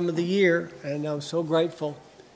time of the year, and I'm so grateful.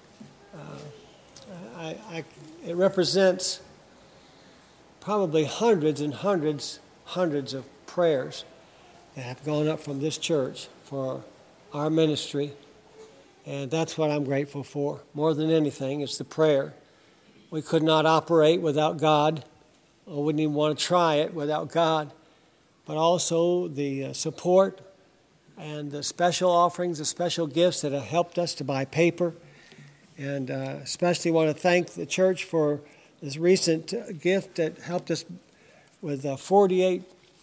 It represents probably hundreds and hundreds of prayers that have gone up from this church for our ministry, and that's what I'm grateful for. More than anything, it's the prayer. We could not operate without God, or wouldn't even want to try it without God, but also the support and the special offerings, the special gifts that have helped us to buy paper. And especially want to thank the church for this recent gift that helped us with 48,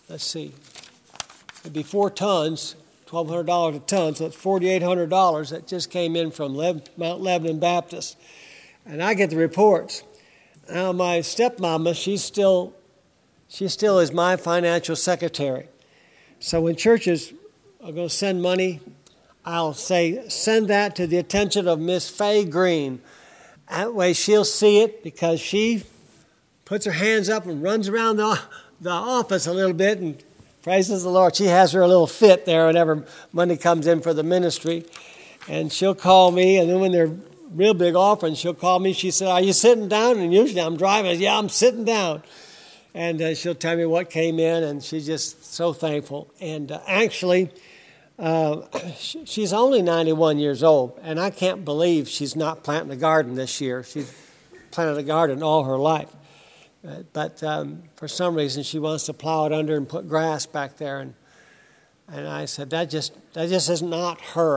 it'd be 4 tons, $1,200 a ton, so it's $4,800 that just came in from Mount Lebanon Baptist. And I get the reports. Now my stepmama, she still is my financial secretary. So when churches are going to send money, I'll say, send that to the attention of Miss Faye Green. That way she'll see it, because she puts her hands up and runs around the office a little bit and praises the Lord. She has her little fit there whenever money comes in for the ministry. And she'll call me, and then when they're real big offerings, she'll call me. She said, "Are you sitting down?" And usually I'm driving. "Yeah, I'm sitting down." And she'll tell me what came in, and she's just so thankful. And actually, she's only 91 years old, and I can't believe she's not planting a garden this year. She's planted a garden all her life. But for some reason, she wants to plow it under and put grass back there. And I said, that just is not her.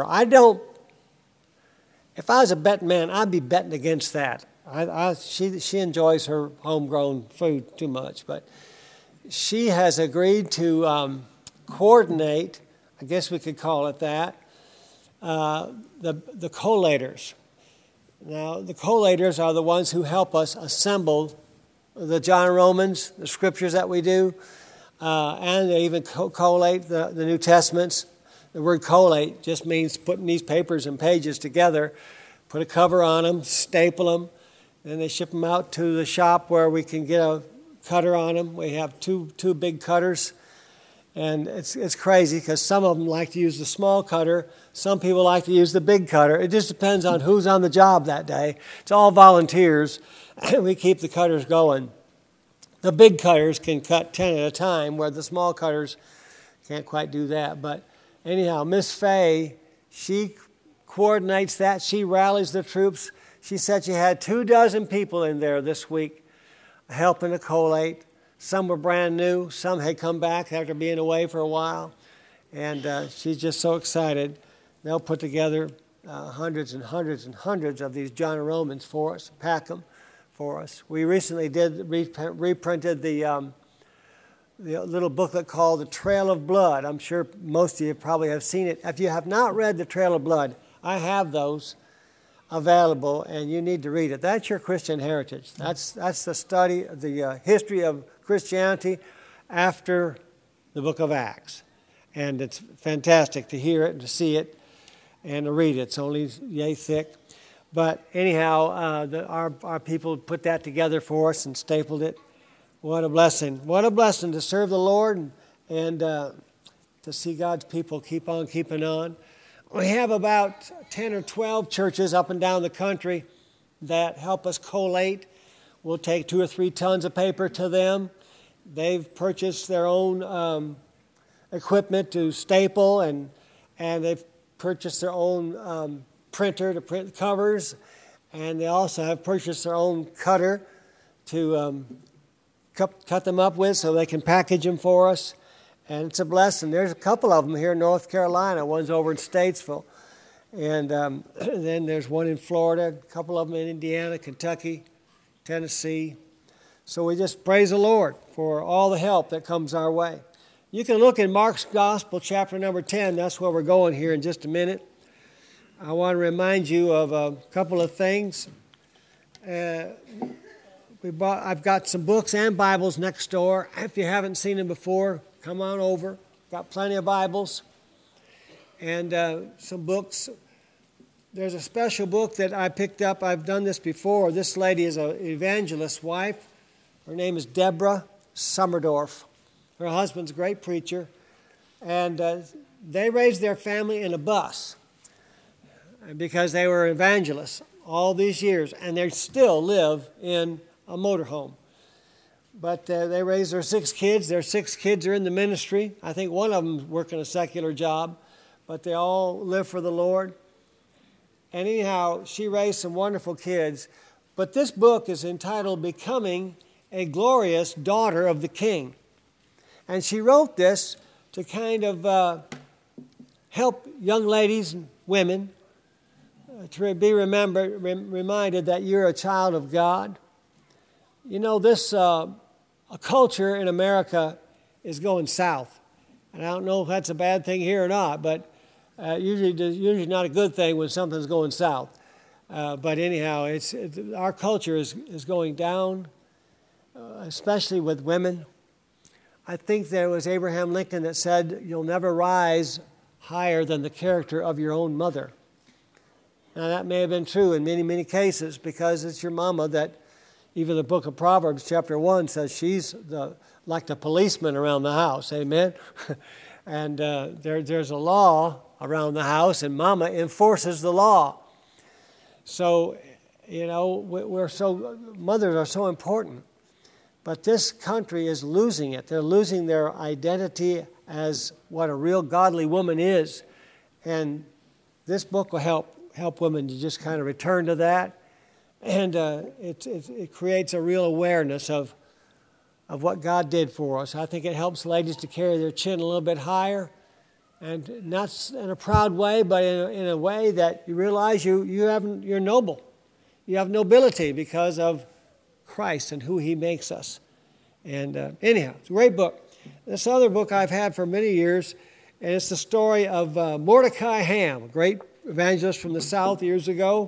If I was a betting man, I'd be betting against that. She enjoys her homegrown food too much, but she has agreed to coordinate, I guess we could call it that, the collators. Now, the collators are the ones who help us assemble the John Romans, the scriptures that we do, and they even collate the New Testaments. The word collate just means putting these papers and pages together, put a cover on them, staple them, then they ship them out to the shop where we can get a cutter on them. We have two big cutters. And it's crazy, because some of them like to use the small cutter. Some people like to use the big cutter. It just depends on who's on the job that day. It's all volunteers. We keep the cutters going. The big cutters can cut 10 at a time, where the small cutters can't quite do that. But anyhow, Miss Faye, she coordinates that. She rallies the troops. She said she had 24 people in there this week helping to collate. Some were brand new. Some had come back after being away for a while. And she's just so excited. They'll put together hundreds and hundreds and hundreds of these John Romans for us, pack them for us. We recently reprinted the little booklet called The Trail of Blood. I'm sure most of you probably have seen it. If you have not read The Trail of Blood, I have those available, and you need to read it. That's your Christian heritage. That's the study, the history of Christianity after the book of Acts. And it's fantastic to hear it and to see it and to read it. It's only yay thick. But anyhow, our people put that together for us and stapled it. What a blessing. What a blessing to serve the Lord and to see God's people keep on keeping on. We have about 10 or 12 churches up and down the country that help us collate. We'll take 2 or 3 tons of paper to them. They've purchased their own equipment to staple, and they've purchased their own printer to print covers, and they also have purchased their own cutter to cut them up with so they can package them for us. And it's a blessing. There's a couple of them here in North Carolina. One's over in Statesville. And then there's one in Florida, a couple of them in Indiana, Kentucky, Tennessee. So we just praise the Lord for all the help that comes our way. You can look in Mark's Gospel, chapter number 10. That's where we're going here in just a minute. I want to remind you of a couple of things. I've got some books and Bibles next door. If you haven't seen them before, come on over. Got plenty of Bibles and some books. There's a special book that I picked up. I've done this before. This lady is an evangelist's wife. Her name is Deborah Summerdorf. Her husband's a great preacher. And they raised their family in a bus. because they were evangelists all these years, and they still live in a motorhome. But they raised their 6 kids. Their 6 kids are in the ministry. I think one of them's working a secular job, but they all live for the Lord. And anyhow, she raised some wonderful kids. But this book is entitled Becoming a Glorious Daughter of the King. And she wrote this to kind of help young ladies and women to be reminded that you're a child of God. You know, this a culture in America is going south. And I don't know if that's a bad thing here or not, but usually not a good thing when something's going south. But anyhow, our culture is going down, especially with women. I think there was Abraham Lincoln that said, "You'll never rise higher than the character of your own mother." Now, that may have been true in many, many cases, because it's your mama that, even the book of Proverbs, chapter 1, says she's like the policeman around the house. Amen? And there's a law around the house, and mama enforces the law. So, you know, mothers are so important. But this country is losing it. They're losing their identity as what a real godly woman is. And this book will help women to just kind of return to that. And it creates a real awareness of what God did for us. I think it helps ladies to carry their chin a little bit higher, and not in a proud way, but in a way that you realize you're noble. You have nobility because of Christ and who He makes us. And anyhow, it's a great book. This other book I've had for many years, and it's the story of Mordecai Ham, a great evangelist from the South years ago.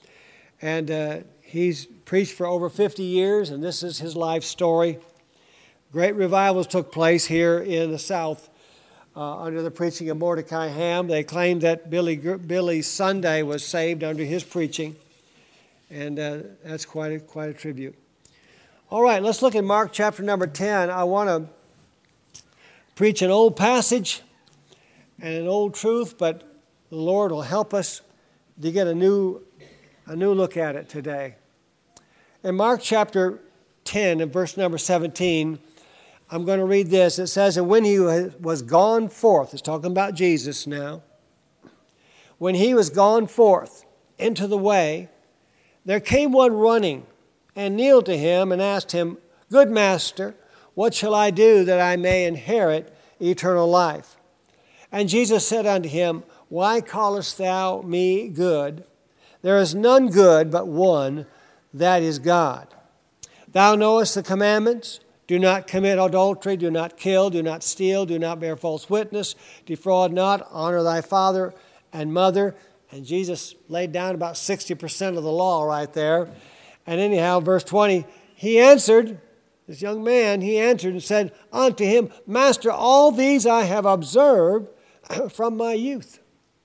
And he's preached for over 50 years, and this is his life story. Great revivals took place here in the South under the preaching of Mordecai Ham. They claimed that Billy Sunday was saved under his preaching, and that's quite a tribute. All right, let's look at Mark chapter number 10. I want to preach an old passage and an old truth, but the Lord will help us to get a new look at it today. In Mark chapter 10 and verse number 17, I'm going to read this. It says, "And when he was gone forth," it's talking about Jesus now, "when he was gone forth into the way, there came one running and kneeled to him and asked him, 'Good master, what shall I do that I may inherit eternal life?' And Jesus said unto him, 'Why callest thou me good? There is none good but one, that is God. Thou knowest the commandments: do not commit adultery, do not kill, do not steal, do not bear false witness, defraud not, honor thy father and mother." And Jesus laid down about 60% of the law right there. And anyhow, verse 20, he answered, this young man, he answered and said unto him, "Master, all these I have observed from my youth."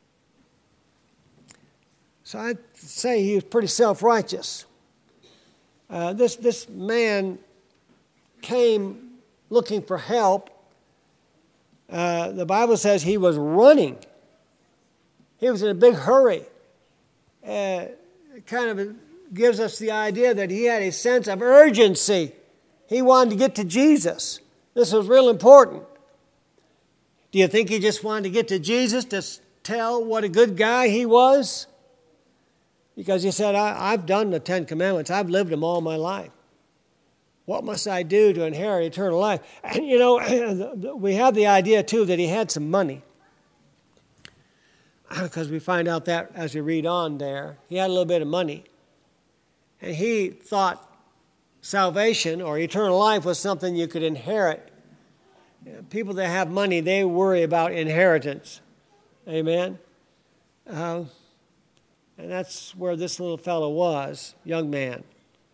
So I'd say he was pretty self-righteous. This man came looking for help. The Bible says he was running. He was in a big hurry. It kind of gives us the idea that he had a sense of urgency. He wanted to get to Jesus. This was real important. Do you think he just wanted to get to Jesus to tell what a good guy he was? Because he said, I've done the 10 Commandments. I've lived them all my life. What must I do to inherit eternal life? And, you know, we have the idea, too, that he had some money. Because we find out that as we read on there, he had a little bit of money. And he thought salvation or eternal life was something you could inherit. People that have money, they worry about inheritance. Amen? And that's where this little fellow was, young man.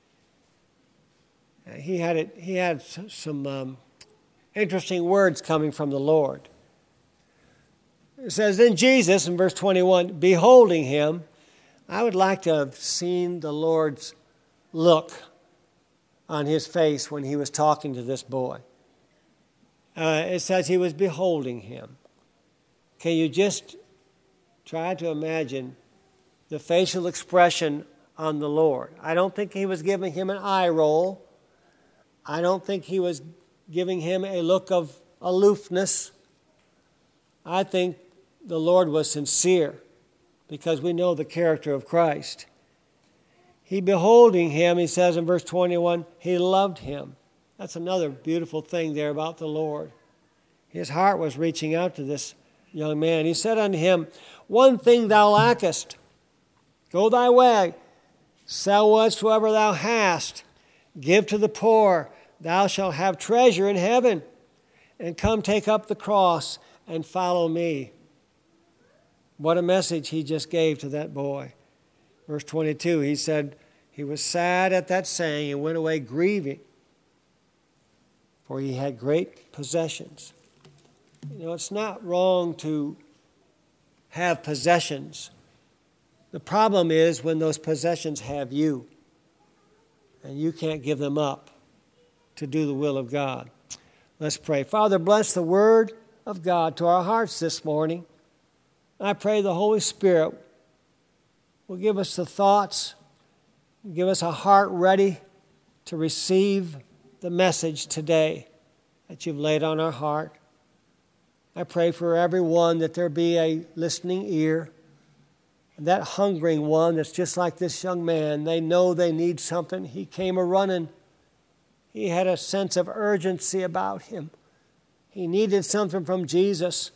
He had some interesting words coming from the Lord. It says, "Then Jesus," in verse 21, "beholding him," I would like to have seen the Lord's look on his face when he was talking to this boy. It says he was beholding him. Can you just try to imagine the facial expression on the Lord. I don't think he was giving him an eye roll. I don't think he was giving him a look of aloofness. I think the Lord was sincere because we know the character of Christ. He beholding him, he says in verse 21, he loved him. That's another beautiful thing there about the Lord. His heart was reaching out to this young man. He said unto him, one thing thou lackest. Go thy way, sell whatsoever thou hast, give to the poor, thou shalt have treasure in heaven, and come take up the cross and follow me. What a message he just gave to that boy. Verse 22, he said, he was sad at that saying and went away grieving, for he had great possessions. You know, it's not wrong to have possessions. The problem is when those possessions have you, and you can't give them up to do the will of God. Let's pray. Father, bless the word of God to our hearts this morning. I pray the Holy Spirit will give us the thoughts, give us a heart ready to receive the message today that you've laid on our heart. I pray for everyone that there be a listening ear, and that hungering one that's just like this young man. They know they need something. He came a-running. He had a sense of urgency about him. He needed something from Jesus.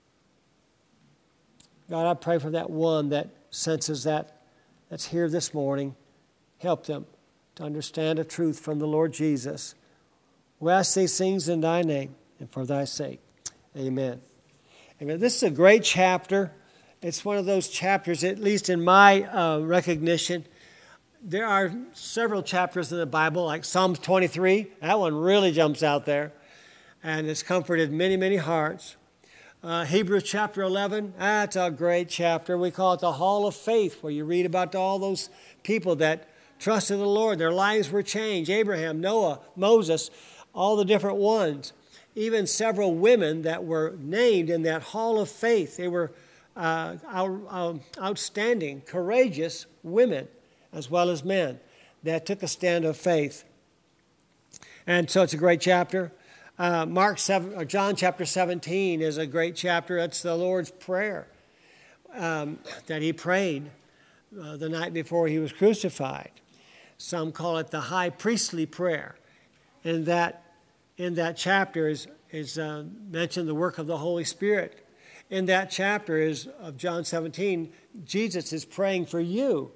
God, I pray for that one that senses that's here this morning. Help them to understand a truth from the Lord Jesus. We ask these things in thy name and for thy sake. Amen. Amen. This is a great chapter. It's one of those chapters, at least in my recognition. There are several chapters in the Bible, like Psalms 23. That one really jumps out there. And it's comforted many, many hearts. Hebrews chapter 11, that's a great chapter. We call it the Hall of Faith, where you read about all those people that trusted the Lord. Their lives were changed. Abraham, Noah, Moses, all the different ones. Even several women that were named in that Hall of Faith. They were outstanding, courageous women, as well as men, that took a stand of faith. And so it's a great chapter. John chapter 17 is a great chapter. It's the Lord's Prayer that he prayed the night before he was crucified. Some call it the high priestly prayer. And in that chapter is mentioned the work of the Holy Spirit. In that chapter of John 17, Jesus is praying for you.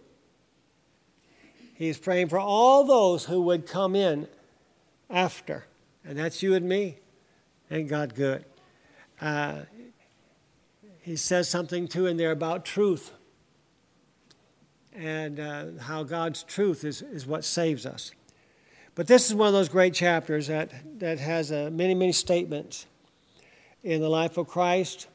He's praying for all those who would come in after. And that's you and me. Ain't God good? He says something too in there about truth. And how God's truth is what saves us. But this is one of those great chapters that has many, many statements in the life of Christ.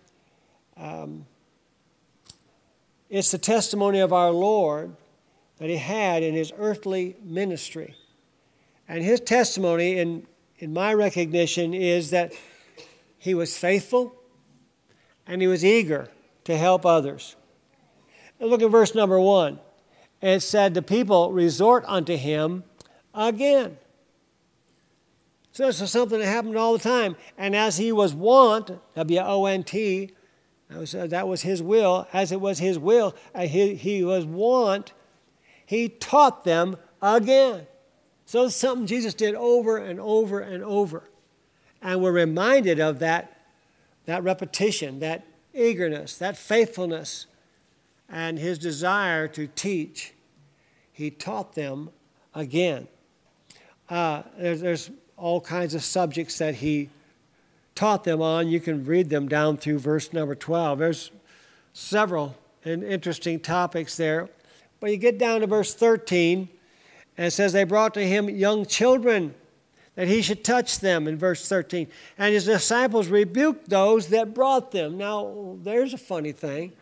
It's the testimony of our Lord that he had in his earthly ministry. And his testimony, in my recognition, is that he was faithful and he was eager to help others. And look at verse number 1. It said, the people resort unto him again. So this is something that happened all the time. And as he was wont, W-O-N-T, that was his will, as it was his will, he was wont, he taught them again. So it's something Jesus did over and over and over. And we're reminded of that repetition, that eagerness, that faithfulness, and his desire to teach. He taught them again. There's all kinds of subjects that he taught them on. You can read them down through verse number 12. There's several interesting topics there. But you get down to verse 13, and it says, they brought to him young children, that he should touch them, in verse 13. And his disciples rebuked those that brought them. Now, there's a funny thing.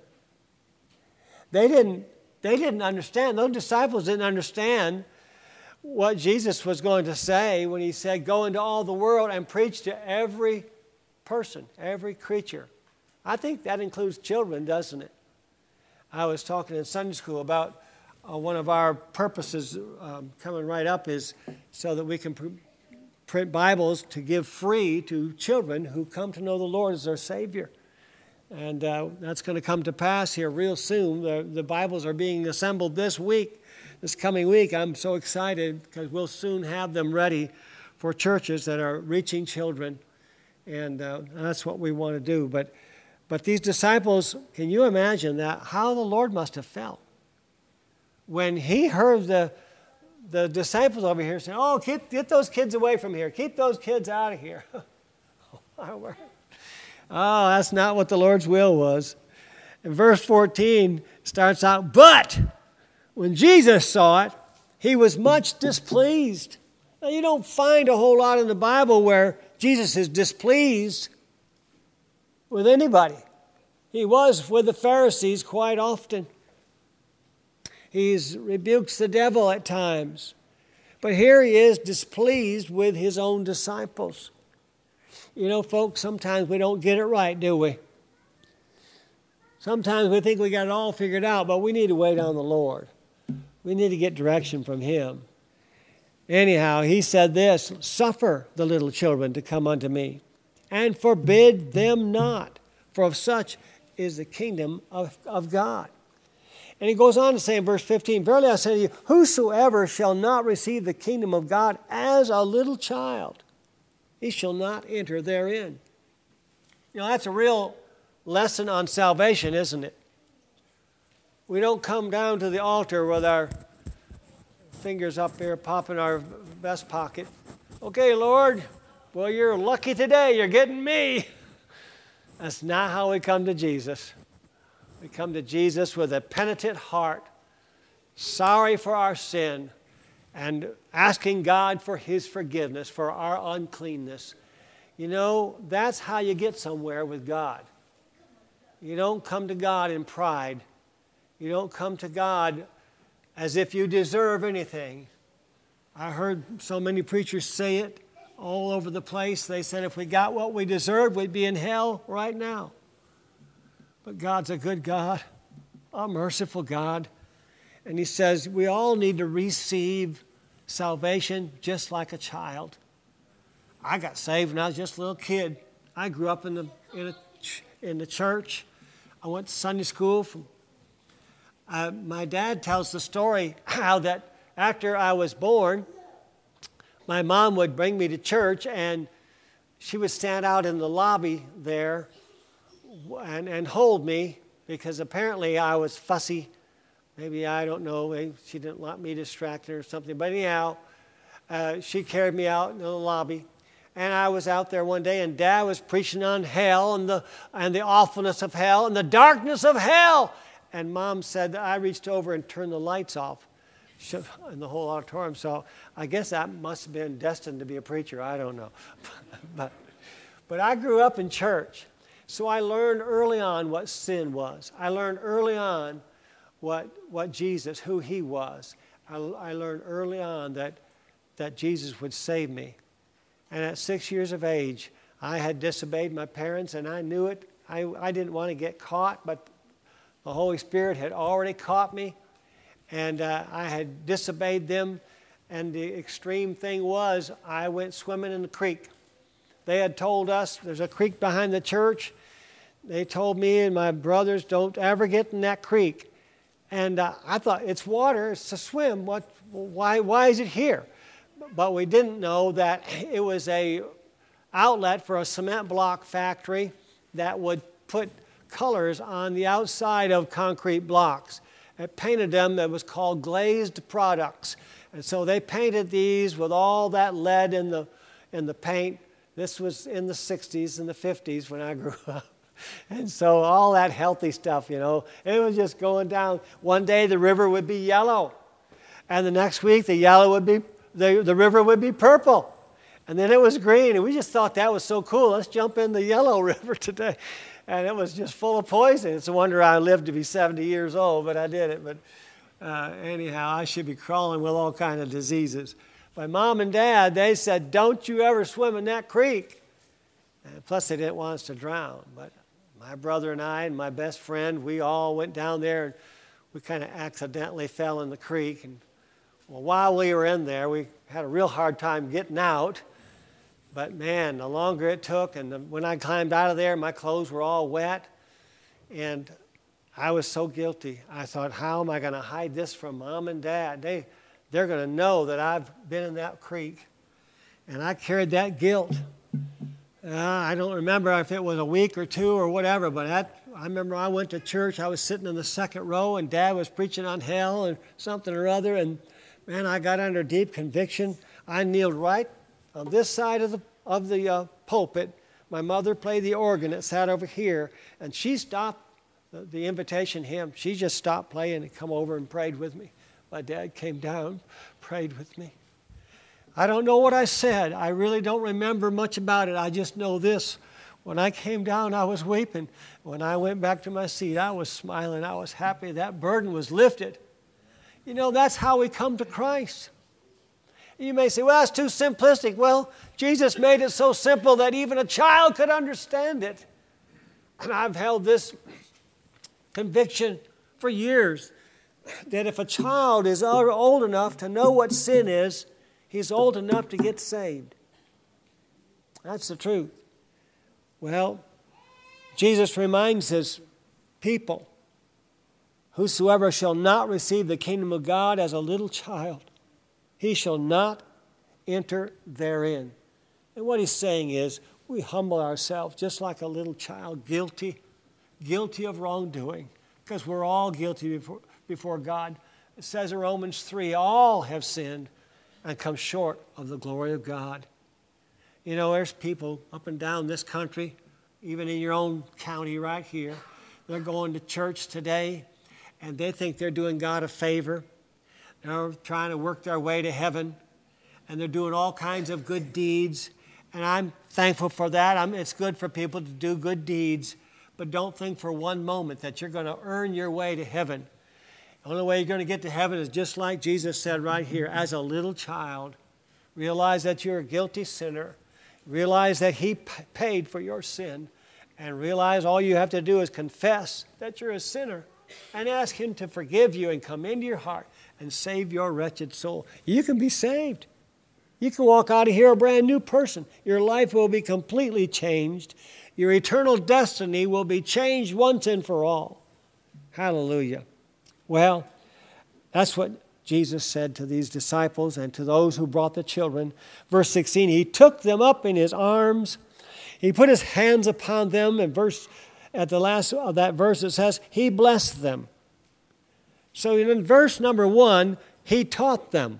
They didn't understand. Those disciples didn't understand what Jesus was going to say when he said, go into all the world and preach to every person, every creature. I think that includes children, doesn't it? I was talking in Sunday school about one of our purposes coming right up is so that we can print Bibles to give free to children who come to know the Lord as their Savior. And that's going to come to pass here real soon. The Bibles are being assembled this coming week. I'm so excited because we'll soon have them ready for churches that are reaching children. And that's what we want to do. But these disciples, can you imagine that? How the Lord must have felt when he heard the disciples over here saying, oh, get those kids away from here. Keep those kids out of here. Oh, that's not what the Lord's will was. And verse 14 starts out, but when Jesus saw it, he was much displeased. Now, you don't find a whole lot in the Bible where Jesus is displeased with anybody. He was with the Pharisees quite often. He rebukes the devil at times. But here he is displeased with his own disciples. You know, folks, sometimes we don't get it right, do we? Sometimes we think we got it all figured out, but we need to wait on the Lord. We need to get direction from him. Anyhow, he said this, suffer the little children to come unto me, and forbid them not, for of such is the kingdom of God. And he goes on to say in verse 15, verily I say to you, whosoever shall not receive the kingdom of God as a little child, he shall not enter therein. You know, that's a real lesson on salvation, isn't it? We don't come down to the altar with our fingers up here, popping our vest pocket. Okay, Lord, well, you're lucky today. You're getting me. That's not how we come to Jesus. We come to Jesus with a penitent heart, sorry for our sin, and asking God for his forgiveness for our uncleanness. You know, that's how you get somewhere with God. You don't come to God in pride. You don't come to God as if you deserve anything. I heard so many preachers say it all over the place. They said if we got what we deserved, we'd be in hell right now. But God's a good God, a merciful God. And he says we all need to receive salvation just like a child. I got saved when I was just a little kid. I grew up in the church. I went to Sunday school. My dad tells the story how that after I was born, my mom would bring me to church and she would stand out in the lobby there and hold me because apparently I was fussy. Maybe, I don't know, maybe she didn't want me distracted or something. But anyhow, she carried me out in the lobby. And I was out there one day and Dad was preaching on hell and the awfulness of hell and the darkness of hell. And Mom said that I reached over and turned the lights off in the whole auditorium. So I guess that must have been destined to be a preacher. I don't know. But I grew up in church. So I learned early on what sin was. I learned early on what Jesus, who he was. I learned early on that Jesus would save me. And at 6 years of age, I had disobeyed my parents, and I knew it. I didn't want to get caught, but the Holy Spirit had already caught me, and I had disobeyed them. And the extreme thing was I went swimming in the creek. They had told us there's a creek behind the church. They told me and my brothers, don't ever get in that creek. And I thought, it's water, it's to swim. Why is it here? But we didn't know that it was a outlet for a cement block factory that would put colors on the outside of concrete blocks. It painted them that was called glazed products. And so they painted these with all that lead in the paint. This was in the 60s and the 50s when I grew up. And so all that healthy stuff, you know, it was just going down. One day the river would be yellow. And the next week the river would be purple. And then it was green. And we just thought that was so cool. Let's jump in the yellow river today. And it was just full of poison. It's a wonder I lived to be 70 years old, but I did it. But anyhow, I should be crawling with all kinds of diseases. My mom and dad, they said, don't you ever swim in that creek. And plus, they didn't want us to drown. But my brother and I and my best friend, we all went down there, and we kind of accidentally fell in the creek. And well, while we were in there, we had a real hard time getting out. But man, the longer it took, and when I climbed out of there, my clothes were all wet. And I was so guilty. I thought, how am I going to hide this from Mom and Dad? They're going to know that I've been in that creek. And I carried that guilt. I don't remember if it was a week or two or whatever, but I remember I went to church. I was sitting in the second row, and Dad was preaching on hell and something or other. And man, I got under deep conviction. I kneeled right on this side of the pulpit. My mother played the organ. It sat over here, and she stopped the invitation hymn. She just stopped playing and come over and prayed with me. My dad came down, prayed with me. I don't know what I said. I really don't remember much about it. I just know this. When I came down, I was weeping. When I went back to my seat, I was smiling. I was happy. That burden was lifted. You know, that's how we come to Christ. You may say, well, that's too simplistic. Well, Jesus made it so simple that even a child could understand it. And I've held this conviction for years, that if a child is old enough to know what sin is, he's old enough to get saved. That's the truth. Well, Jesus reminds his people, whosoever shall not receive the kingdom of God as a little child, he shall not enter therein. And what he's saying is, we humble ourselves just like a little child, guilty of wrongdoing, because we're all guilty before God. It says in Romans 3, all have sinned and come short of the glory of God. You know, there's people up and down this country, even in your own county right here, they're going to church today, and they think they're doing God a favor. They're trying to work their way to heaven, and they're doing all kinds of good deeds, and I'm thankful for that. It's good for people to do good deeds, but don't think for one moment that you're going to earn your way to heaven. The only way you're going to get to heaven is just like Jesus said right here, as a little child. Realize that you're a guilty sinner. Realize that he paid for your sin. And realize all you have to do is confess that you're a sinner and ask him to forgive you and come into your heart and save your wretched soul. You can be saved. You can walk out of here a brand new person. Your life will be completely changed. Your eternal destiny will be changed once and for all. Hallelujah. Well, that's what Jesus said to these disciples and to those who brought the children. Verse 16, he took them up in his arms. He put his hands upon them. And at the last of that verse, it says, he blessed them. So in verse number 1, he taught them.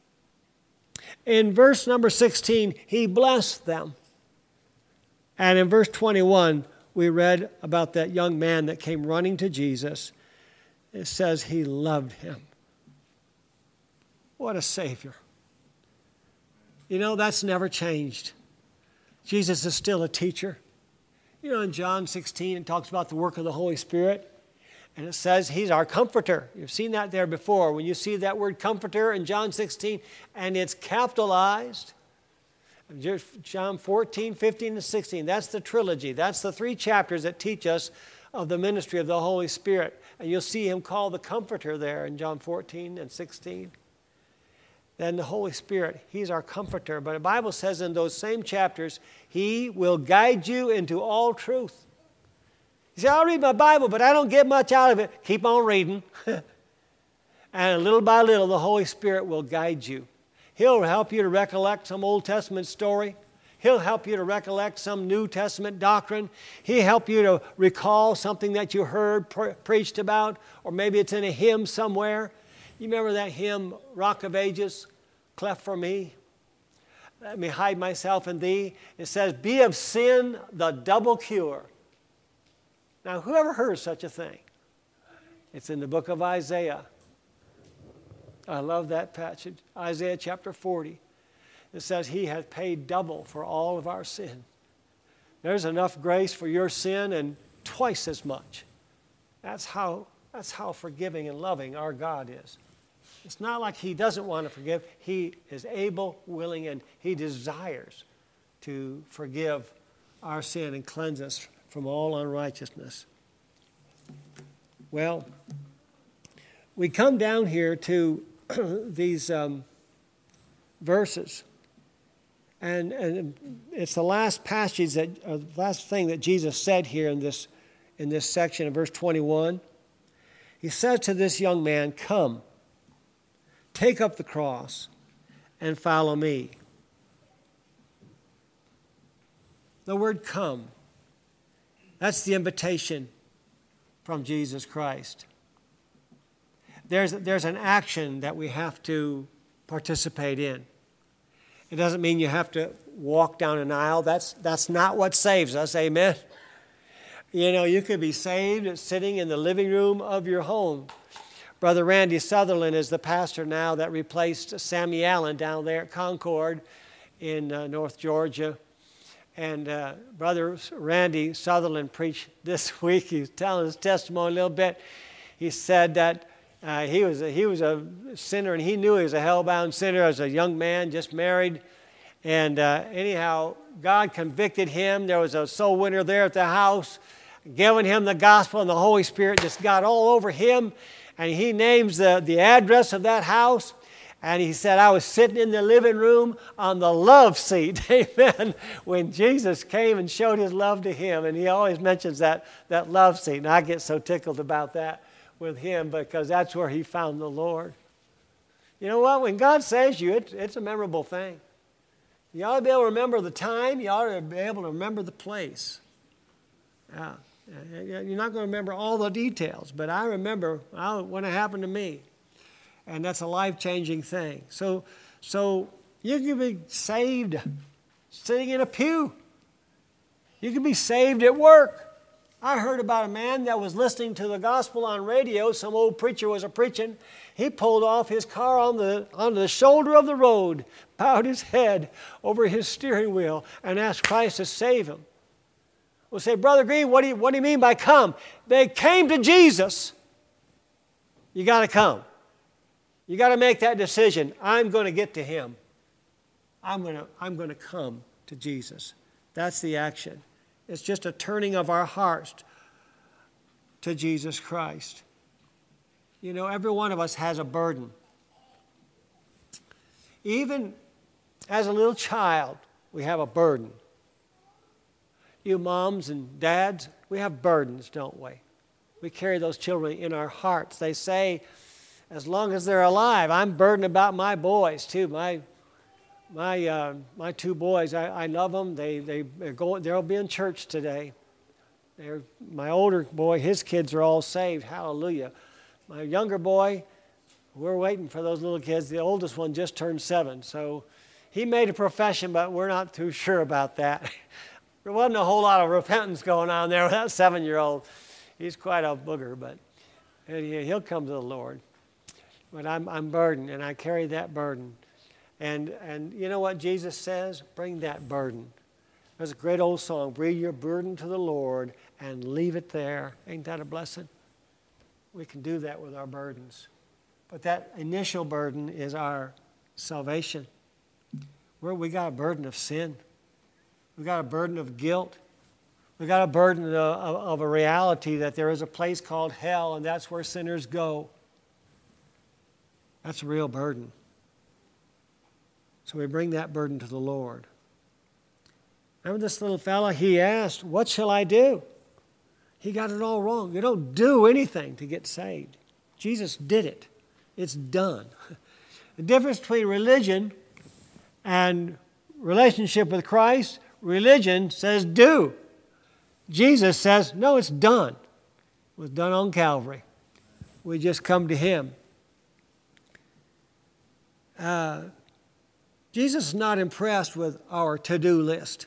In verse number 16, he blessed them. And in verse 21, we read about that young man that came running to Jesus. It says he loved him. What a Savior. You know, that's never changed. Jesus is still a teacher. You know, in John 16, it talks about the work of the Holy Spirit. And it says he's our comforter. You've seen that there before. When you see that word comforter in John 16, and it's capitalized, John 14, 15, and 16, that's the trilogy. That's the 3 chapters that teach us of the ministry of the Holy Spirit. And you'll see him called the Comforter there in John 14 and 16. Then the Holy Spirit, he's our comforter. But the Bible says in those same chapters, he will guide you into all truth. You say, I'll read my Bible, but I don't get much out of it. Keep on reading. And little by little, the Holy Spirit will guide you. He'll help you to recollect some Old Testament story. He'll help you to recollect some New Testament doctrine. He'll help you to recall something that you heard preached about, or maybe it's in a hymn somewhere. You remember that hymn, Rock of Ages, cleft for me? Let me hide myself in thee. It says, be of sin the double cure. Now, who ever heard of such a thing? It's in the book of Isaiah. I love that passage. Isaiah chapter 40. It says he hath paid double for all of our sin. There's enough grace for your sin and twice as much. That's how forgiving and loving our God is. It's not like he doesn't want to forgive. He is able, willing, and he desires to forgive our sin and cleanse us from all unrighteousness. Well, we come down here to these verses, and it's the last passage the last thing that Jesus said here in this section in verse 21. He says to this young man, "Come, take up the cross and follow me." The word "come," that's the invitation from Jesus Christ. There's an action that we have to participate in. It doesn't mean you have to walk down an aisle. That's not what saves us, amen? You know, you could be saved sitting in the living room of your home. Brother Randy Sutherland is the pastor now that replaced Sammy Allen down there at Concord in North Georgia. And Brother Randy Sutherland preached this week. He was telling his testimony a little bit. He said that he was a sinner, and he knew he was a hell-bound sinner as a young man, just married. And anyhow, God convicted him. There was a soul winner there at the house, giving him the gospel, and the Holy Spirit just got all over him. And he names the address of that house. And he said, "I was sitting in the living room on the love seat," amen, when Jesus came and showed his love to him. And he always mentions that love seat. And I get so tickled about that with him because that's where he found the Lord. You know what? When God saves you, it's a memorable thing. You ought to be able to remember the time. You ought to be able to remember the place. Yeah. You're not going to remember all the details, but I remember when it happened to me. And that's a life-changing thing. So you can be saved sitting in a pew. You can be saved at work. I heard about a man that was listening to the gospel on radio. Some old preacher was preaching. He pulled off his car onto the shoulder of the road, bowed his head over his steering wheel, and asked Christ to save him. We'll say, "Brother Green, what do you mean by come?" They came to Jesus. You got to come. You got to make that decision. I'm going to get to him. I'm going to come to Jesus. That's the action. It's just a turning of our hearts to Jesus Christ. You know, every one of us has a burden. Even as a little child, we have a burden. You moms and dads, we have burdens, don't we? We carry those children in our hearts. They say, as long as they're alive, I'm burdened about my boys too. My two boys, I love them. They'll be in church today. My older boy, his kids are all saved. Hallelujah. My younger boy, we're waiting for those little kids. The oldest one just turned 7, so he made a profession, but we're not too sure about that. There wasn't a whole lot of repentance going on there with that 7-year-old. He's quite a booger, but he'll come to the Lord. But I'm burdened, and I carry that burden. And you know what Jesus says? Bring that burden. There's a great old song, "Bring your burden to the Lord and leave it there." Ain't that a blessing? We can do that with our burdens. But that initial burden is our salvation. We got a burden of sin. We got a burden of guilt. We got a burden of a reality that there is a place called hell, and that's where sinners go. That's a real burden. So we bring that burden to the Lord. Remember this little fella? He asked, "What shall I do?" He got it all wrong. You don't do anything to get saved. Jesus did it. It's done. The difference between religion and relationship with Christ, religion says do. Jesus says, no, it's done. It was done on Calvary. We just come to him. Jesus is not impressed with our to-do list.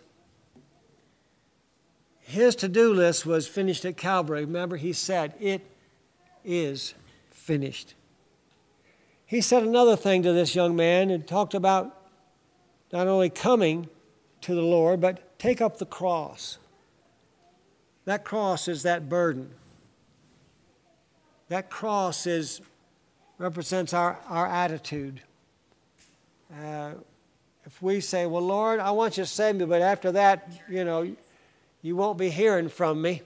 His to-do list was finished at Calvary. Remember, he said, "It is finished." He said another thing to this young man and talked about not only coming to the Lord, but take up the cross. That cross is that burden. That cross represents our attitude. If we say, "Well, Lord, I want you to save me, but after that, you won't be hearing from me.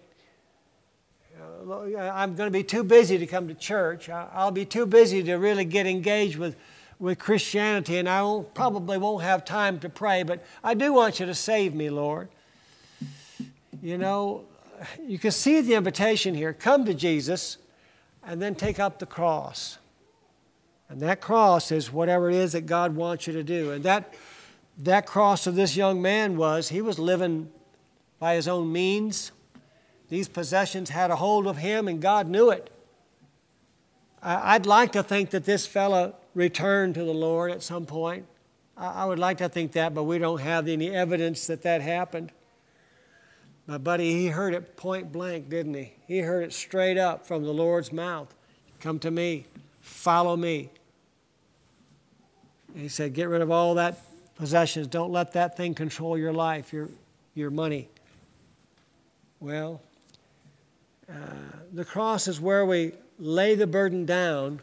I'm going to be too busy to come to church. I'll be too busy to really get engaged with Christianity, and I probably won't have time to pray, but I do want you to save me, Lord. You know, you can see the invitation here. Come to Jesus and then take up the cross. And that cross is whatever it is that God wants you to do. And that cross of this young man he was living by his own means. These possessions had a hold of him, and God knew it. I'd like to think that this fella returned to the Lord at some point. I would like to think that, but we don't have any evidence that happened. My buddy, he heard it point blank, didn't he? He heard it straight up from the Lord's mouth. Come to me, follow me. And he said, get rid of all that possessions. Don't let that thing control your life, your money. Well, the cross is where we lay the burden down.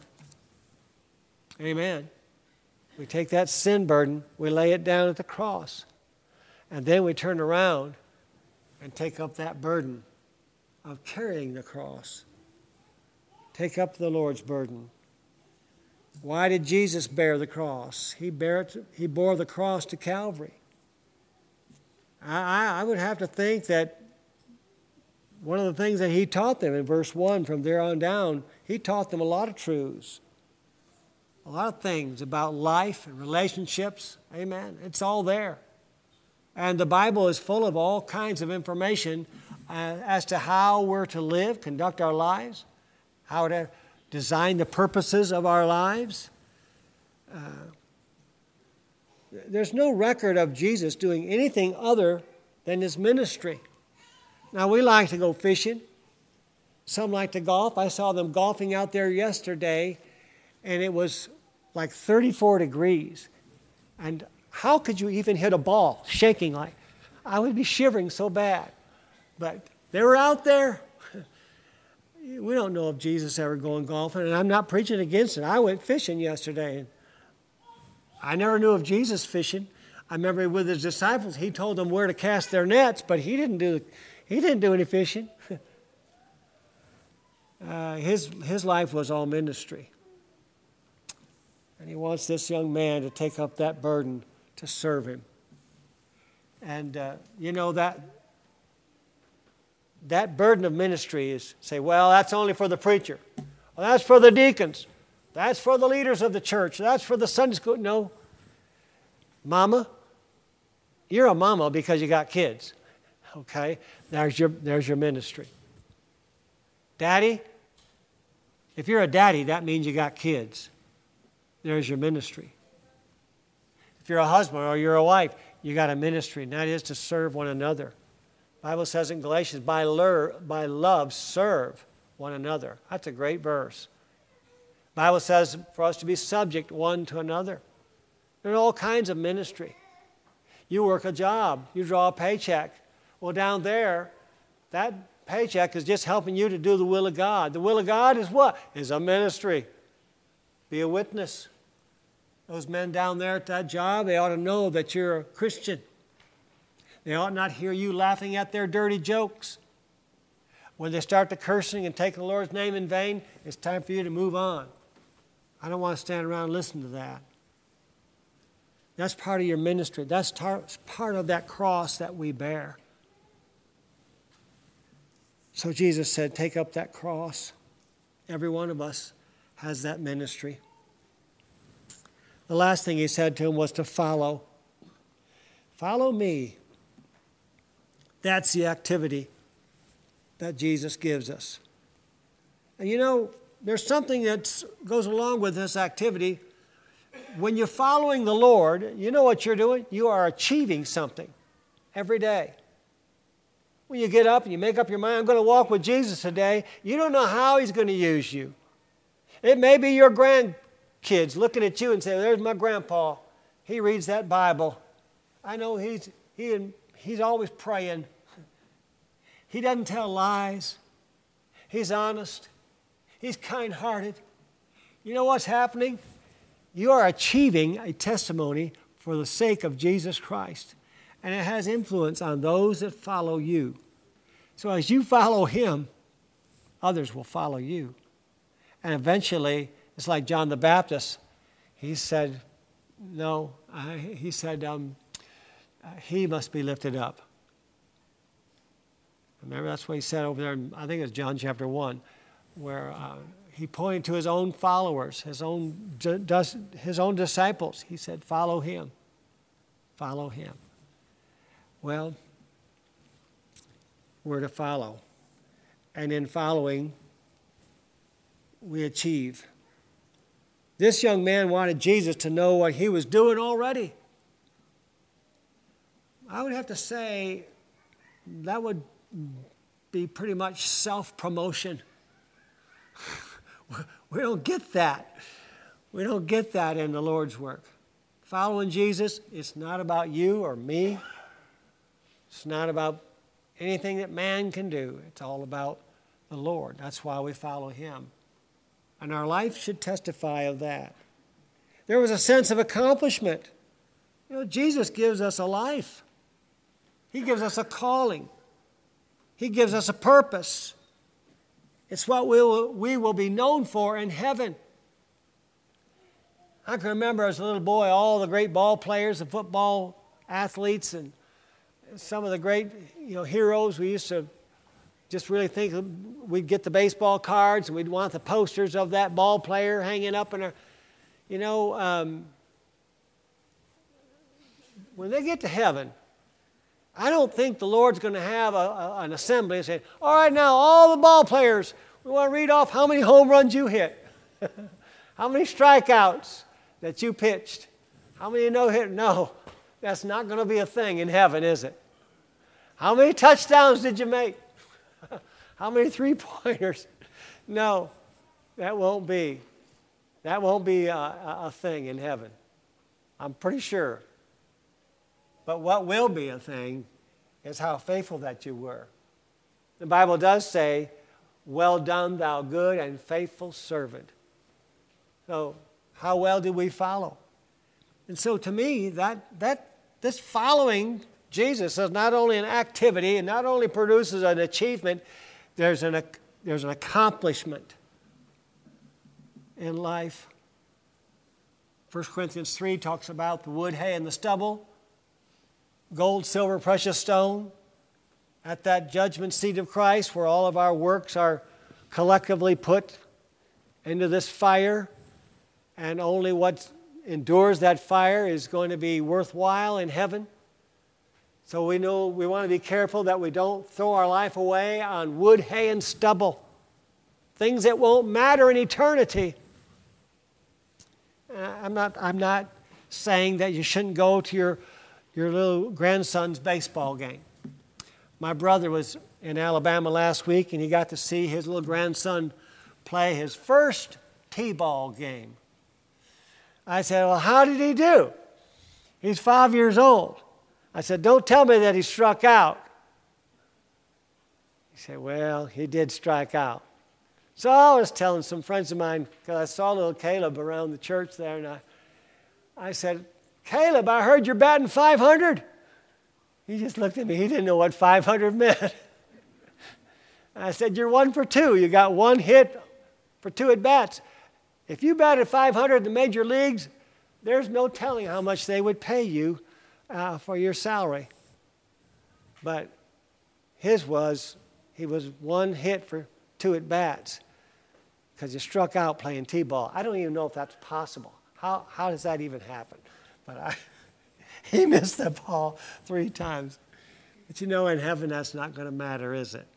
Amen. We take that sin burden, we lay it down at the cross. And then we turn around and take up that burden of carrying the cross. Take up the Lord's burden. Why did Jesus bear the cross? He bore the cross to Calvary. I would have to think that one of the things that he taught them in verse 1 from there on down, he taught them a lot of truths. A lot of things about life and relationships. Amen. It's all there. And the Bible is full of all kinds of information as to how we're to live, conduct our lives, how to design the purposes of our lives. There's no record of Jesus doing anything other than his ministry. Now, we like to go fishing. Some like to golf. I saw them golfing out there yesterday, and it was like 34 degrees. And how could you even hit a ball shaking like? I would be shivering so bad. But they were out there. We don't know if Jesus ever going golfing, and I'm not preaching against it. I went fishing yesterday. And I never knew of Jesus fishing. I remember with his disciples, he told them where to cast their nets, but he didn't do any fishing. His life was all ministry. And he wants this young man to take up that burden to serve him. And you know that burden of ministry is, say, well, that's only for the preacher. Well, that's for the deacons. That's for the leaders of the church. That's for the Sunday school. No. Mama, you're a mama because you got kids. Okay? There's your ministry. Daddy, if you're a daddy, that means you got kids. There's your ministry. If you're a husband or you're a wife, you got a ministry, and that is to serve one another. The Bible says in Galatians, by love, serve one another. That's a great verse. The Bible says for us to be subject one to another. There are all kinds of ministry. You work a job. You draw a paycheck. Well, down there, that paycheck is just helping you to do the will of God. The will of God is what? Is a ministry. Be a witness. Those men down there at that job, they ought to know that you're a Christian. They ought not hear you laughing at their dirty jokes. When they start to cursing and taking the Lord's name in vain, it's time for you to move on. I don't want to stand around and listen to that. That's part of your ministry. That's part of that cross that we bear. So Jesus said, take up that cross. Every one of us has that ministry. The last thing he said to him was to follow. Follow me. That's the activity that Jesus gives us. And you know, there's something that goes along with this activity. When you're following the Lord, you know what you're doing? You are achieving something every day. When you get up and you make up your mind, I'm going to walk with Jesus today, you don't know how he's going to use you. It may be your grandkids looking at you and saying, there's my grandpa. He reads that Bible. I know he's always praying. He doesn't tell lies. He's honest. He's kind-hearted. You know what's happening? You are achieving a testimony for the sake of Jesus Christ. and it has influence on those that follow you. So as you follow him, others will follow you. And eventually, it's like John the Baptist. He said, he must be lifted up. Remember, that's what he said over there, I think it's John chapter 1, where he pointed to his own followers, his own disciples. He said, follow him. Follow him. Well, we're to follow. And in following, we achieve. This young man wanted Jesus to know what he was doing already. I would have to say that would be pretty much self-promotion. We don't get that. We don't get that in the Lord's work. Following Jesus, it's not about you or me. It's not about anything that man can do. It's all about the Lord. That's why we follow him. And our life should testify of that. There was a sense of accomplishment. Jesus gives us a life. He gives us a calling. He gives us a purpose. It's what we will be known for in heaven. I can remember as a little boy all the great ball players, the football athletes, and some of the great heroes. We used to just really think we'd get the baseball cards and we'd want the posters of that ball player hanging up in our, when they get to heaven, I don't think the Lord's going to have an assembly and say, all right, now all the ball players, we want to read off how many home runs you hit, how many strikeouts that you pitched, how many no-hit. No, that's not going to be a thing in heaven, is it? How many touchdowns did you make? How many three-pointers? No, that won't be. That won't be a thing in heaven. I'm pretty sure. But what will be a thing is how faithful that you were. The Bible does say, well done, thou good and faithful servant. So how well did we follow? And so to me, this following Jesus is not only an activity and not only produces an achievement, there's an accomplishment in life. 1 Corinthians 3 talks about the wood, hay, and the stubble. Gold, silver, precious stone, at that judgment seat of Christ where all of our works are collectively put into this fire, and only what endures that fire is going to be worthwhile in heaven. So we know we want to be careful that we don't throw our life away on wood, hay, and stubble, things that won't matter in eternity. I'm not saying that you shouldn't go to your little grandson's baseball game. My brother was in Alabama last week, and he got to see his little grandson play his first T-ball game. I said, well, how did he do? He's 5 years old. I said, don't tell me that he struck out. He said, well, he did strike out. So I was telling some friends of mine, because I saw little Caleb around the church there, and I said, Caleb, I heard you're batting 500. He just looked at me. He didn't know what 500 meant. I said, you're 1 for 2. You got 1 hit for 2 at-bats. If you batted 500 in the major leagues, there's no telling how much they would pay you for your salary. But he was 1 hit for 2 at-bats because he struck out playing T-ball. I don't even know if that's possible. How does that even happen? But he missed the ball 3 times. But in heaven that's not going to matter, is it?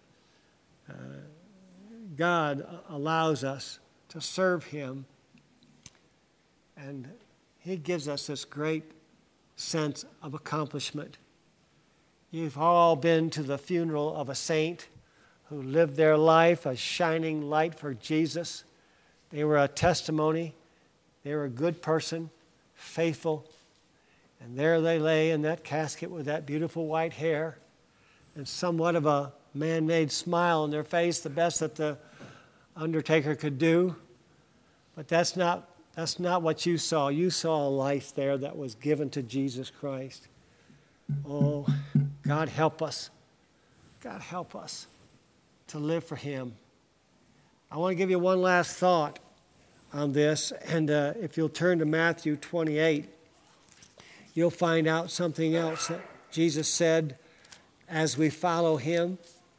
God allows us to serve him, and he gives us this great sense of accomplishment. You've all been to the funeral of a saint who lived their life a shining light for Jesus. They were a testimony. They were a good person, faithful. And there they lay in that casket with that beautiful white hair and somewhat of a man-made smile on their face, the best that the undertaker could do. But that's not what you saw. You saw a life there that was given to Jesus Christ. Oh, God help us. God help us to live for Him. I want to give you one last thought on this, and if you'll turn to Matthew 28, you'll find out something else that Jesus said as we follow Him.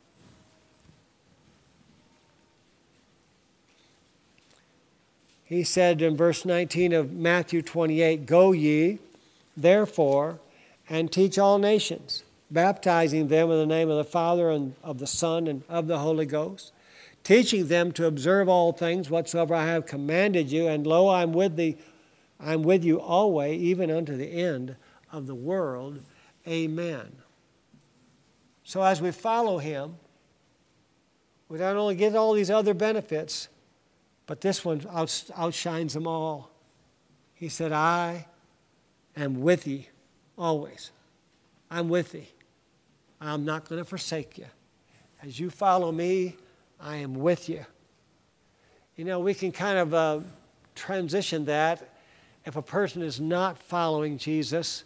He said in verse 19 of Matthew 28, "Go ye, therefore, and teach all nations, baptizing them in the name of the Father and of the Son and of the Holy Ghost, teaching them to observe all things whatsoever I have commanded you, and lo, I'm with you always, even unto the end of the world. Amen." So as we follow Him, we not only get all these other benefits, but this one outshines them all. He said, "I am with thee always." I'm with thee. I'm not going to forsake you. As you follow me, I am with you. You know, we can kind of transition that if a person is not following Jesus.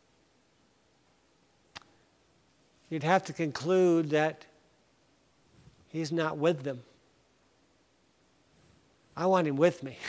You'd have to conclude that He's not with them. I want Him with me.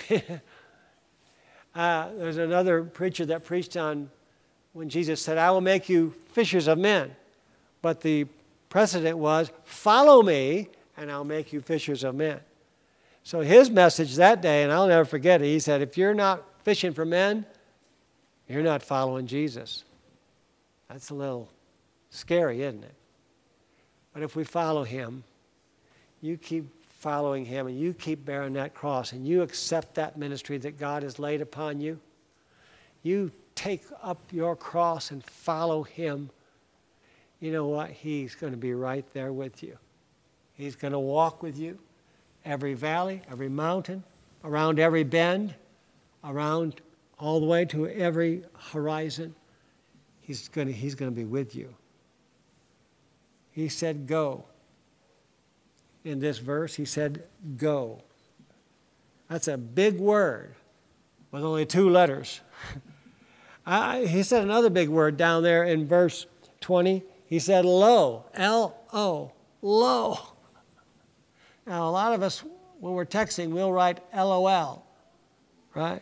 There's another preacher that preached on when Jesus said, "I will make you fishers of men." But the precedent was, "Follow me, and I'll make you fishers of men." So his message that day, and I'll never forget it, he said, if you're not fishing for men, you're not following Jesus. That's a little scary, isn't it? But if we follow Him, you keep following Him, and you keep bearing that cross, and you accept that ministry that God has laid upon you, you take up your cross and follow Him, you know what? He's going to be right there with you. He's going to walk with you every valley, every mountain, around every bend, around all the way to every horizon. He's going to be with you. He said, "Go." In this verse, He said, "Go." That's a big word with only 2 letters. He said another big word down there in verse 20. He said, "Lo," L-O, lo. Now, a lot of us, when we're texting, we'll write LOL, right?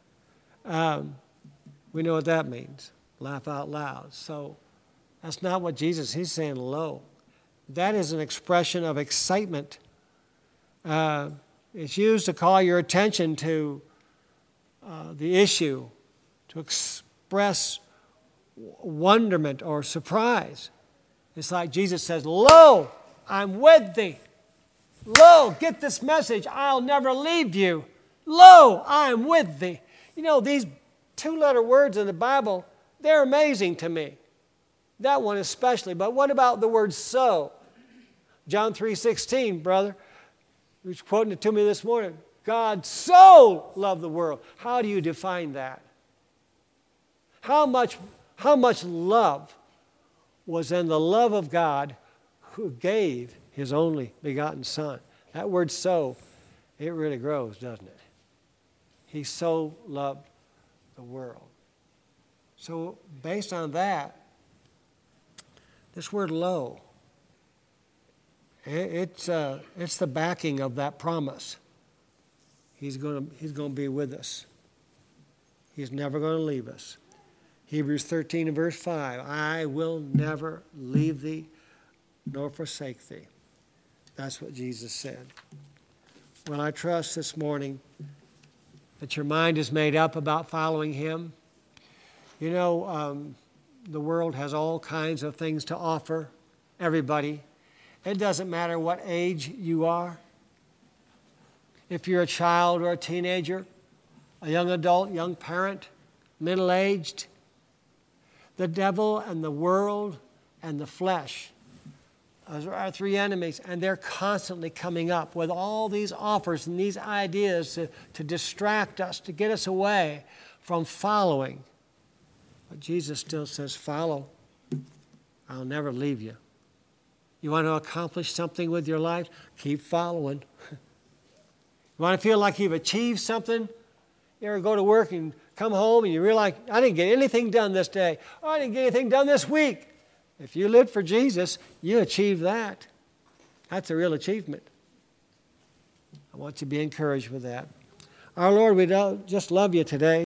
We know what that means, laugh out loud. So that's not what Jesus, He's saying lo. That is an expression of excitement. It's used to call your attention to the issue, to express wonderment or surprise. It's like Jesus says, "Lo, I'm with thee. Lo, get this message. I'll never leave you. Lo, I'm with thee." You know, these 2-letter words in the Bible, they're amazing to me. That one especially. But what about the word so? John 3:16, brother. He was quoting it to me this morning. God so loved the world. How do you define that? How much love was in the love of God who gave His only begotten Son? That word so, it really grows, doesn't it? He so loved the world. So based on that, this word lo, it's the backing of that promise. He's going to be with us. He's never going to leave us. Hebrews 13 and verse 5, "I will never leave thee nor forsake thee." That's what Jesus said. Well, I trust this morning that your mind is made up about following Him. You know, the world has all kinds of things to offer everybody. It doesn't matter what age you are. If you're a child or a teenager, a young adult, young parent, middle-aged, the devil and the world and the flesh, those are our 3 enemies, and they're constantly coming up with all these offers and these ideas to distract us, to get us away from following. But Jesus still says, "Follow. I'll never leave you." You want to accomplish something with your life? Keep following. You want to feel like you've achieved something? You ever go to work and come home and you realize, I didn't get anything done this day, or I didn't get anything done this week. If you live for Jesus, you achieve that. That's a real achievement. I want you to be encouraged with that. Our Lord, we just love you today.